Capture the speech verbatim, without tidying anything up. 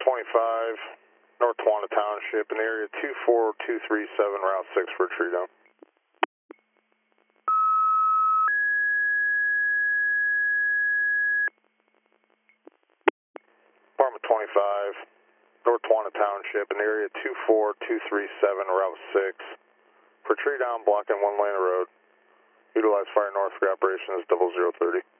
twenty-five, North Tawana Township, in area two four two three seven, Route six for a tree down. Apartment twenty-five, North Tawana Township, in area two four two three seven, Route six for tree down blocking one lane of road. Utilize fire north for operations double zero thirty.